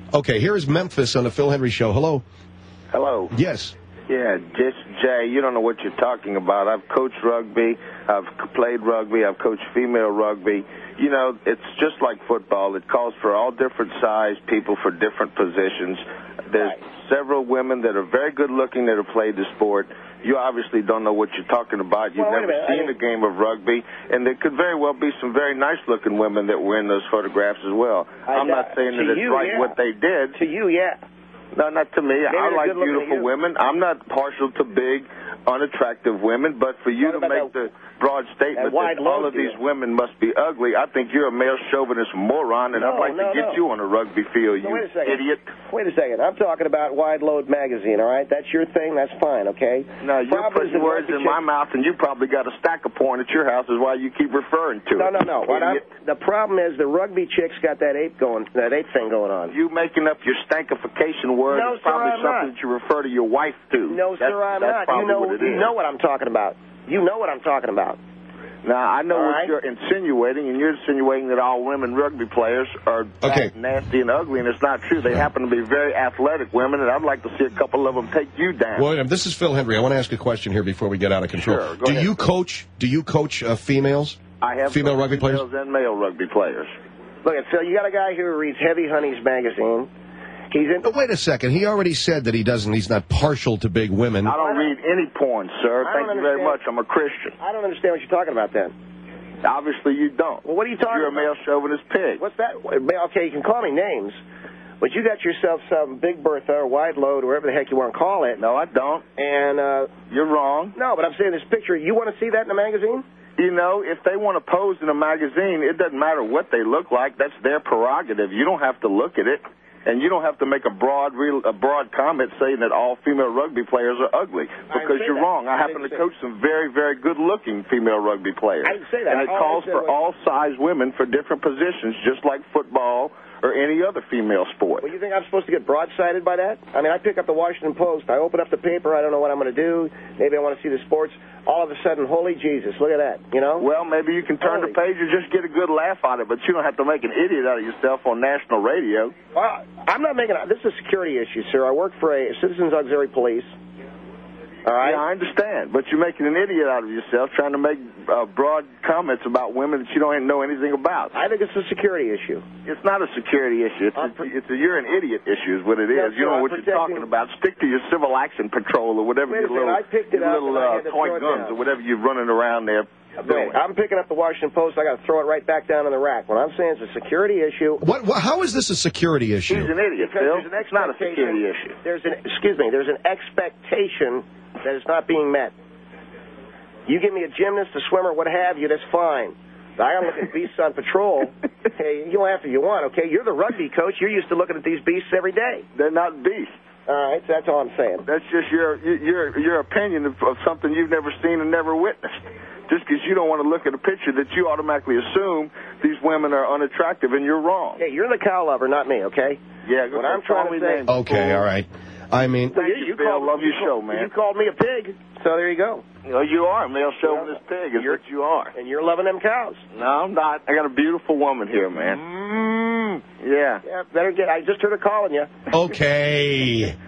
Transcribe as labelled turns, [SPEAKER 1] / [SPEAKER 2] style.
[SPEAKER 1] Okay, here is Memphis on the Phil Hendry Show. Hello.
[SPEAKER 2] Hello.
[SPEAKER 1] Yes.
[SPEAKER 2] Yeah, just Jay, you don't know what you're talking about. I've coached rugby. I've played rugby. I've coached female rugby. You know, it's just like football. It calls for all different size people for different positions. There's several women that are very good looking that have played the sport. You obviously don't know what you're talking about. You've never seen a game of rugby, and there could very well be some very nice-looking women that were in those photographs as well. I'm not saying that it's right what they did.
[SPEAKER 3] To you, yeah.
[SPEAKER 2] No, not to me.
[SPEAKER 3] Maybe
[SPEAKER 2] I like
[SPEAKER 3] good-looking
[SPEAKER 2] beautiful women. I'm not partial to big, unattractive women, but for you to make the broad statement that all of these women must be ugly, I think you're a male chauvinist moron, and I'd like to get you on a rugby field, you idiot.
[SPEAKER 3] Wait a second. I'm talking about Wide Load magazine, all right? That's your thing. That's fine, okay?
[SPEAKER 2] No, you're putting words in my mouth, and you probably got a stack of porn at your house is why you keep referring to it.
[SPEAKER 3] No. The problem is the rugby chick's got that ape thing going on.
[SPEAKER 2] You making up your stankification word is probably something that you refer to your wife to.
[SPEAKER 3] No, sir, I'm not. You know what I'm talking about. You know what I'm talking about.
[SPEAKER 2] Now, I know what you're insinuating, and you're insinuating that all women rugby players are nasty and ugly, and it's not true. They happen to be very athletic women, and I'd like to see a couple of them take you down.
[SPEAKER 1] William, this is Phil Hendry. I want to ask a question here before we get out of control.
[SPEAKER 2] Sure, go ahead.
[SPEAKER 1] Do you coach females?
[SPEAKER 2] I have
[SPEAKER 1] female rugby players
[SPEAKER 2] and male rugby players.
[SPEAKER 3] Look, Phil, you got a guy here who reads Heavy Honeys magazine.
[SPEAKER 1] Wait a second. He already said that he's not partial to big women.
[SPEAKER 2] I don't read any porn, sir. Thank you very much. I'm a Christian.
[SPEAKER 3] I don't understand what you're talking about then.
[SPEAKER 2] Obviously you don't.
[SPEAKER 3] Well, what are you talking about?
[SPEAKER 2] You're a male chauvinist pig.
[SPEAKER 3] What's that? Okay, you can call me names, but you got yourself some Big Bertha or Wide Load or whatever the heck you want to call it.
[SPEAKER 2] No, I don't.
[SPEAKER 3] And
[SPEAKER 2] you're wrong.
[SPEAKER 3] No, but I'm saying this picture, you want to see that in the magazine?
[SPEAKER 2] You know, if they want to pose in a magazine, it doesn't matter what they look like. That's their prerogative. You don't have to look at it. And you don't have to make a broad comment saying that all female rugby players are ugly, because you're wrong. I happen to coach some very, very good-looking female rugby players.
[SPEAKER 3] I didn't say that.
[SPEAKER 2] And it calls for all size women for different positions, just like football or any other female sport.
[SPEAKER 3] Well, you think I'm supposed to get broadsided by that? I mean, I pick up the Washington Post. I open up the paper. I don't know what I'm going to do. Maybe I want to see the sports. All of a sudden, holy Jesus, look at that, you know?
[SPEAKER 2] Well, maybe you can turn the page and just get a good laugh out of it, but you don't have to make an idiot out of yourself on national radio.
[SPEAKER 3] Well, I'm not making this is a security issue, sir. I work for a Citizens Auxiliary Police. All right?
[SPEAKER 2] Yeah, I understand, but you're making an idiot out of yourself trying to make broad comments about women that you don't know anything about.
[SPEAKER 3] I think it's a security issue.
[SPEAKER 2] It's not a security issue. You're an idiot issue is what it is. You don't know what you're talking about. Stick to your civil action patrol or whatever your little toy guns or whatever you're running around there.
[SPEAKER 3] I'm picking up the Washington Post. I got to throw it right back down in the rack. What I'm saying is a security issue.
[SPEAKER 1] How is this a security issue?
[SPEAKER 2] He's an idiot, Phil. It's not a security issue.
[SPEAKER 3] There's an expectation that is not being met. You give me a gymnast, a swimmer, what have you, that's fine. I got to look at beasts on patrol. Hey, you after you want, okay? You're the rugby coach. You're used to looking at these beasts every day.
[SPEAKER 2] They're not beasts.
[SPEAKER 3] All right, so that's all I'm saying.
[SPEAKER 2] That's just your opinion of something you've never seen and never witnessed. Just because you don't want to look at a picture that you automatically assume these women are unattractive, and you're wrong.
[SPEAKER 3] Hey, you're the cow lover, not me, okay?
[SPEAKER 2] Yeah,
[SPEAKER 3] what I'm trying to say.
[SPEAKER 1] Okay, all right. I mean,
[SPEAKER 2] thank you, Phil. Love your show, man.
[SPEAKER 3] You called me a pig, so there you go.
[SPEAKER 2] You are a male chauvinist pig. Is what you are.
[SPEAKER 3] And you're loving them cows.
[SPEAKER 2] No, I'm not. I got a beautiful woman here, man. Yeah.
[SPEAKER 3] Yeah, better get. I just heard her calling you.
[SPEAKER 1] Okay.